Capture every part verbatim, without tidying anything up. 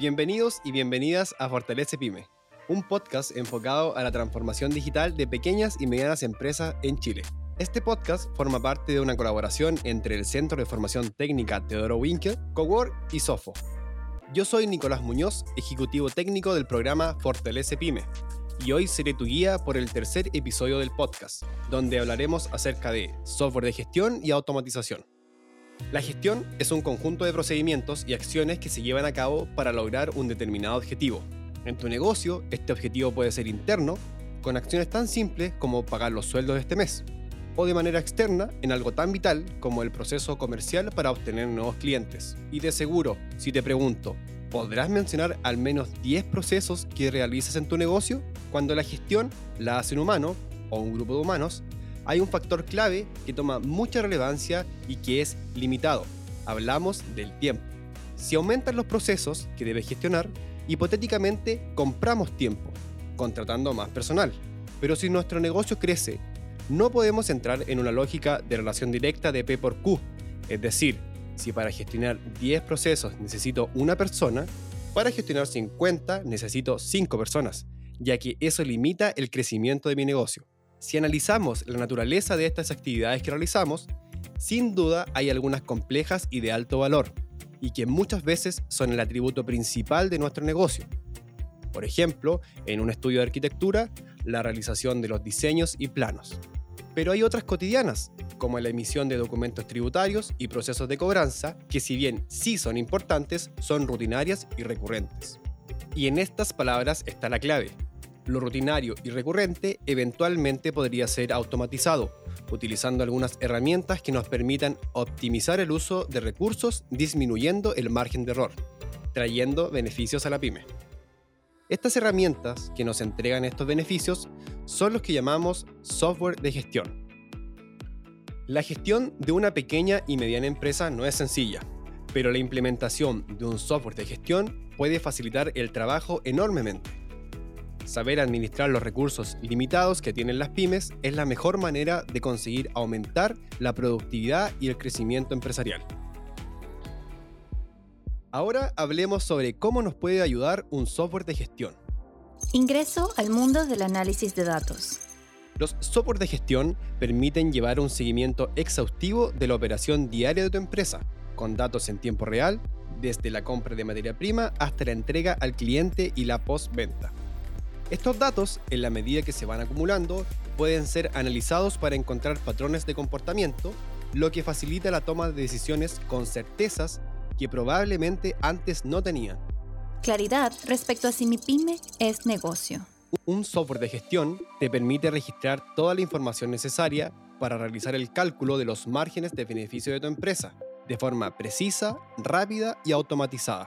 Bienvenidos y bienvenidas a Fortalece Pyme, un podcast enfocado a la transformación digital de pequeñas y medianas empresas en Chile. Este podcast forma parte de una colaboración entre el Centro de Formación Técnica Teodoro Winkel, Cowork y Sofo. Yo soy Nicolás Muñoz, ejecutivo técnico del programa Fortalece Pyme, y hoy seré tu guía por el tercer episodio del podcast, donde hablaremos acerca de software de gestión y automatización. La gestión es un conjunto de procedimientos y acciones que se llevan a cabo para lograr un determinado objetivo. En tu negocio, este objetivo puede ser interno, con acciones tan simples como pagar los sueldos de este mes, o de manera externa en algo tan vital como el proceso comercial para obtener nuevos clientes. Y de seguro, si te pregunto, ¿podrás mencionar al menos diez procesos que realizas en tu negocio? Cuando la gestión la hace un humano o un grupo de humanos, hay un factor clave que toma mucha relevancia y que es limitado. Hablamos del tiempo. Si aumentan los procesos que debes gestionar, hipotéticamente compramos tiempo, contratando más personal. Pero si nuestro negocio crece, no podemos entrar en una lógica de relación directa de P por Q. Es decir, si para gestionar diez procesos necesito una persona, para gestionar cincuenta necesito cinco personas, ya que eso limita el crecimiento de mi negocio. Si analizamos la naturaleza de estas actividades que realizamos, sin duda hay algunas complejas y de alto valor, y que muchas veces son el atributo principal de nuestro negocio. Por ejemplo, en un estudio de arquitectura, la realización de los diseños y planos. Pero hay otras cotidianas, como la emisión de documentos tributarios y procesos de cobranza, que si bien sí son importantes, son rutinarias y recurrentes. Y en estas palabras está la clave. Lo rutinario y recurrente eventualmente podría ser automatizado, utilizando algunas herramientas que nos permitan optimizar el uso de recursos, disminuyendo el margen de error, trayendo beneficios a la pyme. Estas herramientas que nos entregan estos beneficios son los que llamamos software de gestión. La gestión de una pequeña y mediana empresa no es sencilla, pero la implementación de un software de gestión puede facilitar el trabajo enormemente. Saber administrar los recursos limitados que tienen las pymes es la mejor manera de conseguir aumentar la productividad y el crecimiento empresarial. Ahora hablemos sobre cómo nos puede ayudar un software de gestión. Ingreso al mundo del análisis de datos. Los software de gestión permiten llevar un seguimiento exhaustivo de la operación diaria de tu empresa, con datos en tiempo real, desde la compra de materia prima hasta la entrega al cliente y la postventa. Estos datos, en la medida que se van acumulando, pueden ser analizados para encontrar patrones de comportamiento, lo que facilita la toma de decisiones con certezas que probablemente antes no tenían. Claridad respecto a si mi pyme es negocio. Un software de gestión te permite registrar toda la información necesaria para realizar el cálculo de los márgenes de beneficio de tu empresa, de forma precisa, rápida y automatizada.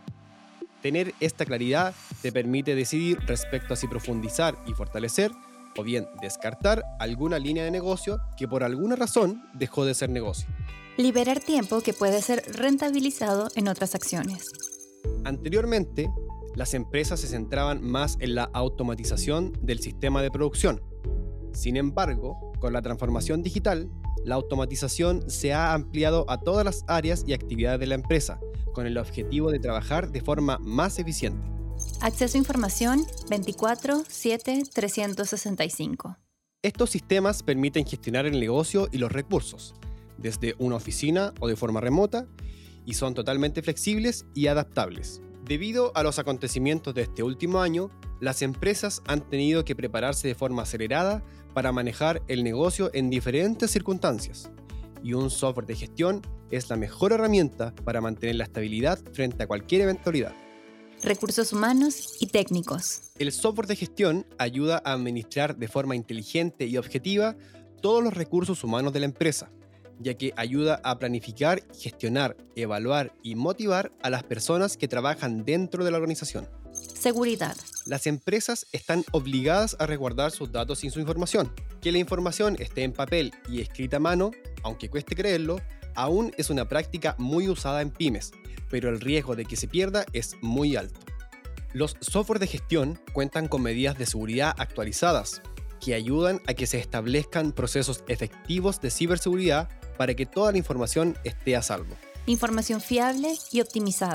Tener esta claridad te permite decidir respecto a si profundizar y fortalecer o bien descartar alguna línea de negocio que por alguna razón dejó de ser negocio. Liberar tiempo que puede ser rentabilizado en otras acciones. Anteriormente, las empresas se centraban más en la automatización del sistema de producción. Sin embargo, con la transformación digital, la automatización se ha ampliado a todas las áreas y actividades de la empresa, con el objetivo de trabajar de forma más eficiente. Acceso a información veinticuatro siete trescientos sesenta y cinco. Estos sistemas permiten gestionar el negocio y los recursos, desde una oficina o de forma remota, y son totalmente flexibles y adaptables. Debido a los acontecimientos de este último año, las empresas han tenido que prepararse de forma acelerada para manejar el negocio en diferentes circunstancias, y un software de gestión es la mejor herramienta para mantener la estabilidad frente a cualquier eventualidad. Recursos humanos y técnicos. El software de gestión ayuda a administrar de forma inteligente y objetiva todos los recursos humanos de la empresa, ya que ayuda a planificar, gestionar, evaluar y motivar a las personas que trabajan dentro de la organización. Seguridad. Las empresas están obligadas a resguardar sus datos y su información. Que la información esté en papel y escrita a mano, aunque cueste creerlo, aún es una práctica muy usada en pymes, pero el riesgo de que se pierda es muy alto. Los software de gestión cuentan con medidas de seguridad actualizadas, que ayudan a que se establezcan procesos efectivos de ciberseguridad para que toda la información esté a salvo. Información fiable y optimizada.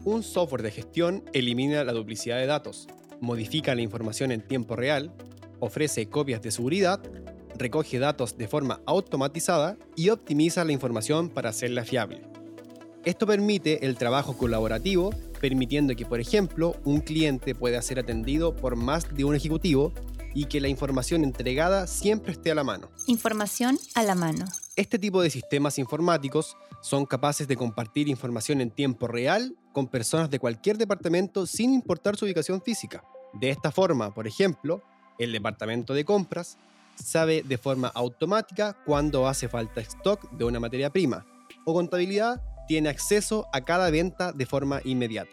Un software de gestión elimina la duplicidad de datos, modifica la información en tiempo real, ofrece copias de seguridad, recoge datos de forma automatizada y optimiza la información para hacerla fiable. Esto permite el trabajo colaborativo, permitiendo que, por ejemplo, un cliente pueda ser atendido por más de un ejecutivo y que la información entregada siempre esté a la mano. Información a la mano. Este tipo de sistemas informáticos son capaces de compartir información en tiempo real con personas de cualquier departamento sin importar su ubicación física. De esta forma, por ejemplo, el departamento de compras sabe de forma automática cuándo hace falta stock de una materia prima, o contabilidad tiene acceso a cada venta de forma inmediata.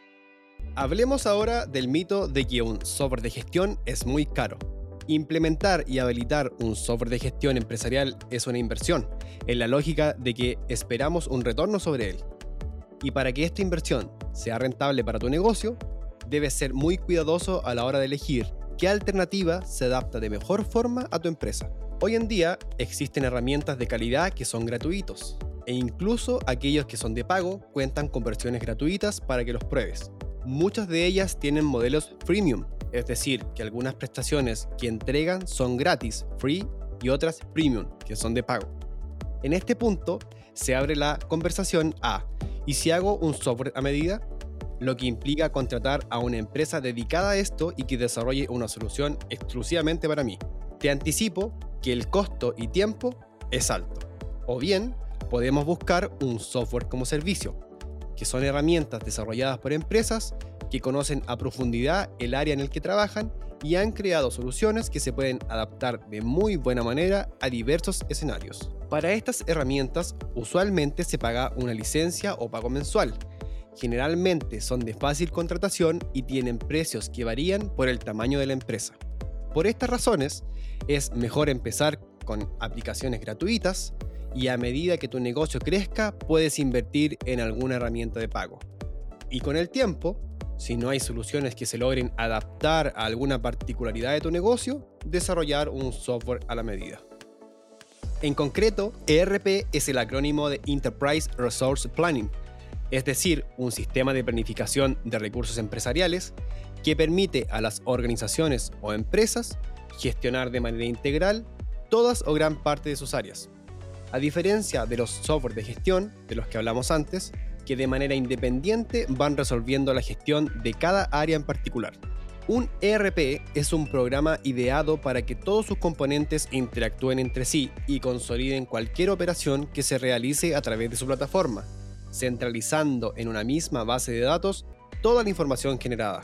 Hablemos ahora del mito de que un software de gestión es muy caro. Implementar y habilitar un software de gestión empresarial es una inversión, en la lógica de que esperamos un retorno sobre él. Y para que esta inversión sea rentable para tu negocio, debes ser muy cuidadoso a la hora de elegir qué alternativa se adapta de mejor forma a tu empresa. Hoy en día existen herramientas de calidad que son gratuitos, e incluso aquellos que son de pago cuentan con versiones gratuitas para que los pruebes. Muchas de ellas tienen modelos freemium, es decir, que algunas prestaciones que entregan son gratis, free, y otras premium, que son de pago. En este punto se abre la conversación a ¿y si hago un software a medida? Lo que implica contratar a una empresa dedicada a esto y que desarrolle una solución exclusivamente para mí. Te anticipo que el costo y tiempo es alto. O bien, podemos buscar un software como servicio, que son herramientas desarrolladas por empresas que conocen a profundidad el área en el que trabajan y han creado soluciones que se pueden adaptar de muy buena manera a diversos escenarios. Para estas herramientas, usualmente se paga una licencia o pago mensual. Generalmente son de fácil contratación y tienen precios que varían por el tamaño de la empresa. Por estas razones, es mejor empezar con aplicaciones gratuitas y a medida que tu negocio crezca, puedes invertir en alguna herramienta de pago. Y con el tiempo, si no hay soluciones que se logren adaptar a alguna particularidad de tu negocio, desarrollar un software a la medida. En concreto, E R P es el acrónimo de Enterprise Resource Planning, es decir, un sistema de planificación de recursos empresariales que permite a las organizaciones o empresas gestionar de manera integral todas o gran parte de sus áreas. A diferencia de los software de gestión de los que hablamos antes, que de manera independiente van resolviendo la gestión de cada área en particular. Un E R P es un programa ideado para que todos sus componentes interactúen entre sí y consoliden cualquier operación que se realice a través de su plataforma, centralizando en una misma base de datos toda la información generada.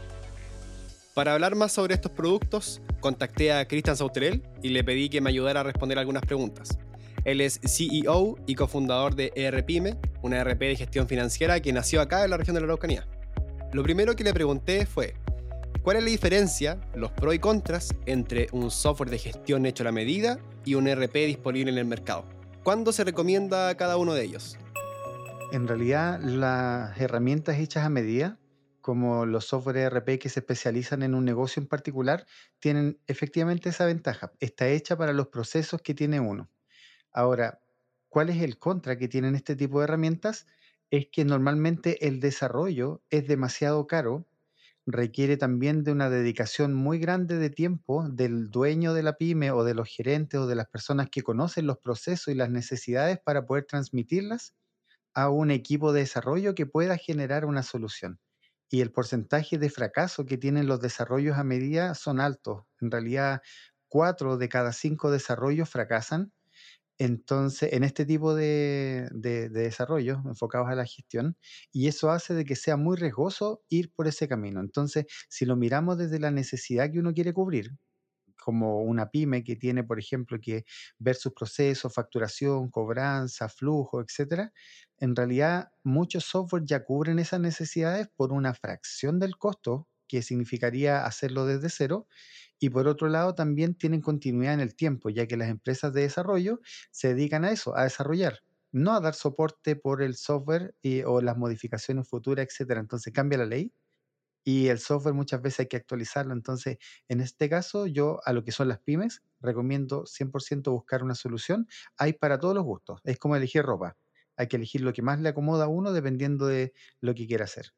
Para hablar más sobre estos productos, contacté a Cristian Sauterel y le pedí que me ayudara a responder algunas preguntas. Él es C E O y cofundador de ERPyme, una E R P de gestión financiera que nació acá en la región de la Araucanía. Lo primero que le pregunté fue, ¿cuál es la diferencia, los pros y contras, entre un software de gestión hecho a la medida y un E R P disponible en el mercado? ¿Cuándo se recomienda cada uno de ellos? En realidad, las herramientas hechas a medida, como los software E R P que se especializan en un negocio en particular, tienen efectivamente esa ventaja. Está hecha para los procesos que tiene uno. Ahora, ¿cuál es el contra que tienen este tipo de herramientas? Es que normalmente el desarrollo es demasiado caro, requiere también de una dedicación muy grande de tiempo del dueño de la pyme o de los gerentes o de las personas que conocen los procesos y las necesidades para poder transmitirlas a un equipo de desarrollo que pueda generar una solución. Y el porcentaje de fracaso que tienen los desarrollos a medida son altos. En realidad, cuatro de cada cinco desarrollos fracasan. Entonces, en este tipo de, de, de desarrollos enfocados a la gestión, y eso hace de que sea muy riesgoso ir por ese camino. Entonces, si lo miramos desde la necesidad que uno quiere cubrir, como una pyme que tiene, por ejemplo, que ver sus procesos, facturación, cobranza, flujo, etcétera, en realidad muchos software ya cubren esas necesidades por una fracción del costo, que significaría hacerlo desde cero, y por otro lado también tienen continuidad en el tiempo, ya que las empresas de desarrollo se dedican a eso, a desarrollar, no a dar soporte por el software y- o las modificaciones futuras, etcétera. Entonces cambia la ley y el software muchas veces hay que actualizarlo. Entonces, en este caso, yo a lo que son las pymes, recomiendo cien por ciento buscar una solución. Hay para todos los gustos. Es como elegir ropa. Hay que elegir lo que más le acomoda a uno dependiendo de lo que quiera hacer.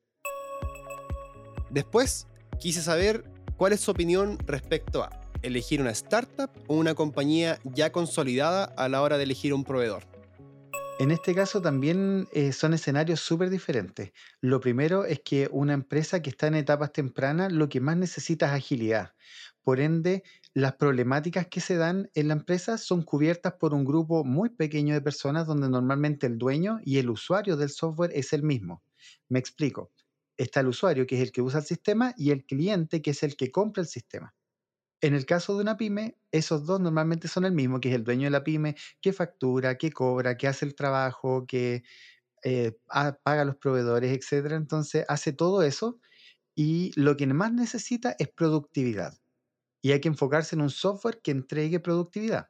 Después, quise saber cuál es su opinión respecto a elegir una startup o una compañía ya consolidada a la hora de elegir un proveedor. En este caso también eh, son escenarios súper diferentes. Lo primero es que una empresa que está en etapas tempranas lo que más necesita es agilidad. Por ende, las problemáticas que se dan en la empresa son cubiertas por un grupo muy pequeño de personas donde normalmente el dueño y el usuario del software es el mismo. Me explico. Está el usuario, que es el que usa el sistema, y el cliente, que es el que compra el sistema. En el caso de una pyme, esos dos normalmente son el mismo, que es el dueño de la pyme, que factura, que cobra, que hace el trabajo, que eh, ah, paga a los proveedores, etcétera. Entonces hace todo eso y lo que más necesita es productividad. Y hay que enfocarse en un software que entregue productividad.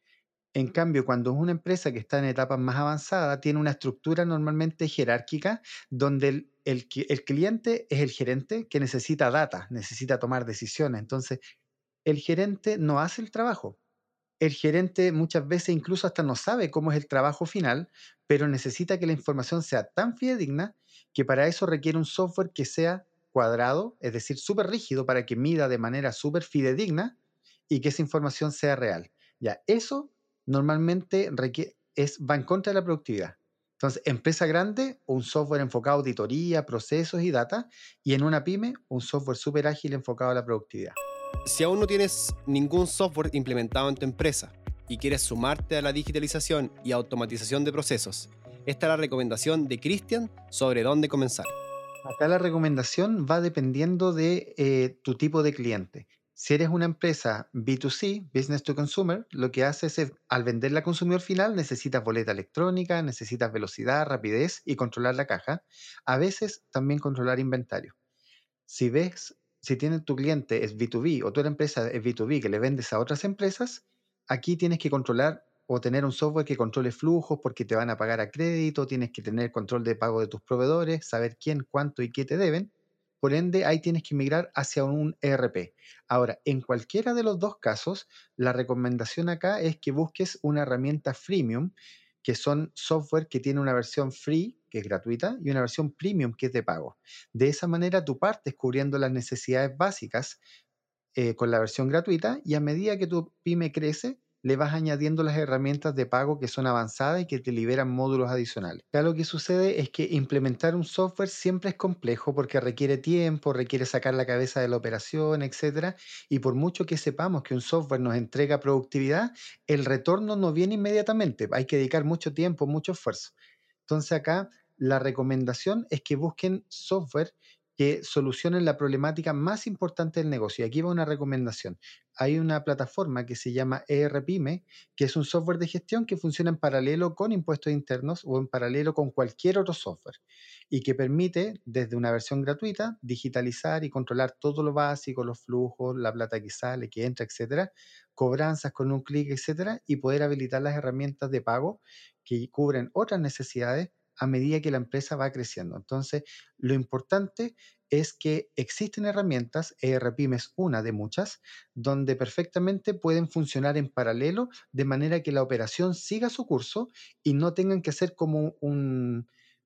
En cambio, cuando es una empresa que está en etapas más avanzadas, tiene una estructura normalmente jerárquica donde el, el qui- el cliente es el gerente que necesita data, necesita tomar decisiones. Entonces, el gerente no hace el trabajo. El gerente muchas veces incluso hasta no sabe cómo es el trabajo final, pero necesita que la información sea tan fidedigna que para eso requiere un software que sea cuadrado, es decir, súper rígido para que mida de manera súper fidedigna y que esa información sea real. Ya, eso normalmente requiere, es, va en contra de la productividad. Entonces, empresa grande, un software enfocado a auditoría, procesos y data, y en una pyme, un software súper ágil enfocado a la productividad. Si aún no tienes ningún software implementado en tu empresa y quieres sumarte a la digitalización y automatización de procesos, esta es la recomendación de Cristian sobre dónde comenzar. Acá la recomendación va dependiendo de eh, tu tipo de cliente. Si eres una empresa B dos C, Business to Consumer, lo que haces es, al venderla al consumidor final, necesitas boleta electrónica, necesitas velocidad, rapidez y controlar la caja. A veces también controlar inventario. Si ves, si tienes tu cliente es B dos B o tu empresa es B dos B que le vendes a otras empresas, aquí tienes que controlar o tener un software que controle flujos porque te van a pagar a crédito, tienes que tener control de pago de tus proveedores, saber quién, cuánto y qué te deben. Por ende, ahí tienes que migrar hacia un E R P. Ahora, en cualquiera de los dos casos, la recomendación acá es que busques una herramienta freemium, que son software que tiene una versión free, que es gratuita, y una versión premium, que es de pago. De esa manera tú partes cubriendo las necesidades básicas eh, con la versión gratuita y a medida que tu pyme crece, le vas añadiendo las herramientas de pago que son avanzadas y que te liberan módulos adicionales. Acá lo que sucede es que implementar un software siempre es complejo porque requiere tiempo, requiere sacar la cabeza de la operación, etcétera. Y por mucho que sepamos que un software nos entrega productividad, el retorno no viene inmediatamente. Hay que dedicar mucho tiempo, mucho esfuerzo. Entonces acá la recomendación es que busquen software que solucionen la problemática más importante del negocio. Y aquí va una recomendación. Hay una plataforma que se llama E R Pyme, que es un software de gestión que funciona en paralelo con impuestos internos o en paralelo con cualquier otro software y que permite, desde una versión gratuita, digitalizar y controlar todo lo básico, los flujos, la plata que sale, que entra, etcétera, cobranzas con un clic, etcétera, y poder habilitar las herramientas de pago que cubren otras necesidades a medida que la empresa va creciendo. Entonces, lo importante es que existen herramientas, E R Pyme es una de muchas, donde perfectamente pueden funcionar en paralelo de manera que la operación siga su curso y no tengan que hacer como un,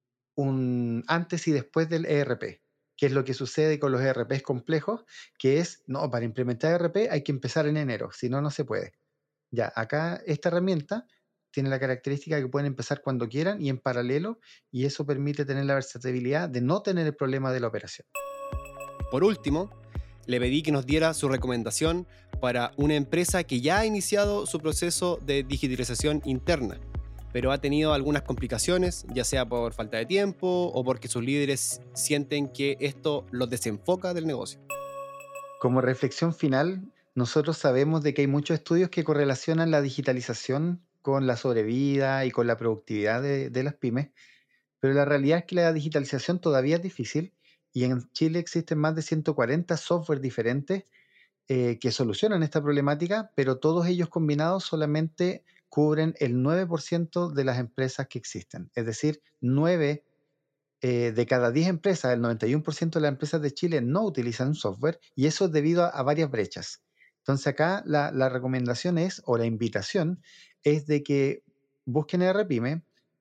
un antes y después del E R P, que es lo que sucede con los E R Ps complejos, que es, no, para implementar E R P hay que empezar en enero, si no, no se puede. Ya, acá esta herramienta tiene la característica de que pueden empezar cuando quieran y en paralelo, y eso permite tener la versatilidad de no tener el problema de la operación. Por último, le pedí que nos diera su recomendación para una empresa que ya ha iniciado su proceso de digitalización interna, pero ha tenido algunas complicaciones, ya sea por falta de tiempo o porque sus líderes sienten que esto los desenfoca del negocio. Como reflexión final, nosotros sabemos de que hay muchos estudios que correlacionan la digitalización con la sobrevida y con la productividad de, de las pymes, pero la realidad es que la digitalización todavía es difícil y en Chile existen más de ciento cuarenta software diferentes eh, que solucionan esta problemática, pero todos ellos combinados solamente cubren el nueve por ciento de las empresas que existen. Es decir, nueve eh, de cada diez empresas, el noventa y uno por ciento de las empresas de Chile no utilizan un software y eso es debido a, a varias brechas. Entonces acá la, la recomendación es, o la invitación, es de que busquen E R Pyme.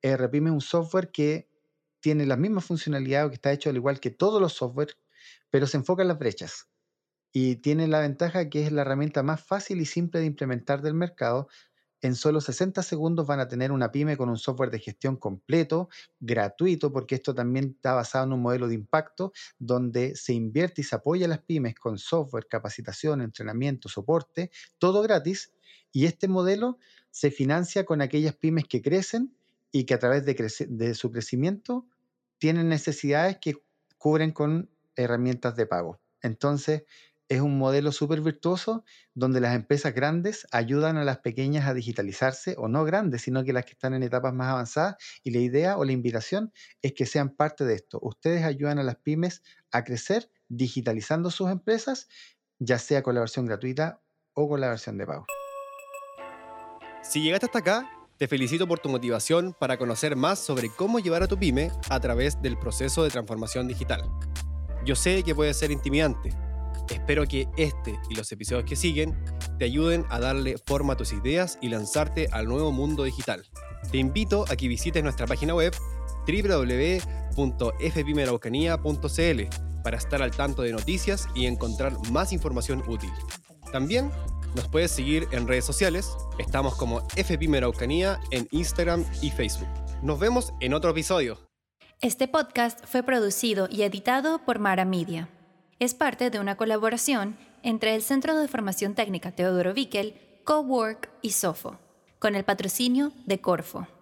ERPyme es un software que tiene la misma funcionalidad o que está hecho al igual que todos los software, pero se enfoca en las brechas. Y tiene la ventaja que es la herramienta más fácil y simple de implementar del mercado. En solo sesenta segundos van a tener una pyme con un software de gestión completo, gratuito, porque esto también está basado en un modelo de impacto donde se invierte y se apoya a las pymes con software, capacitación, entrenamiento, soporte, todo gratis. Y este modelo se financia con aquellas pymes que crecen y que a través de, crece- de su crecimiento tienen necesidades que cubren con herramientas de pago. Entonces, es un modelo súper virtuoso donde las empresas grandes ayudan a las pequeñas a digitalizarse, o no grandes, sino que las que están en etapas más avanzadas, y la idea o la invitación es que sean parte de esto. Ustedes ayudan a las pymes a crecer digitalizando sus empresas, ya sea con la versión gratuita o con la versión de pago. Si llegaste hasta acá, te felicito por tu motivación para conocer más sobre cómo llevar a tu pyme a través del proceso de transformación digital. Yo sé que puede ser intimidante. Espero que este y los episodios que siguen te ayuden a darle forma a tus ideas y lanzarte al nuevo mundo digital. Te invito a que visites nuestra página web doble u doble u doble u punto f pyme araucanía punto c l para estar al tanto de noticias y encontrar más información útil. También nos puedes seguir en redes sociales. Estamos como FPyme Araucanía en Instagram y Facebook. Nos vemos en otro episodio. Este podcast fue producido y editado por Mara Media. Es parte de una colaboración entre el Centro de Formación Técnica Teodoro Bickel, Cowork y Sofo, con el patrocinio de Corfo.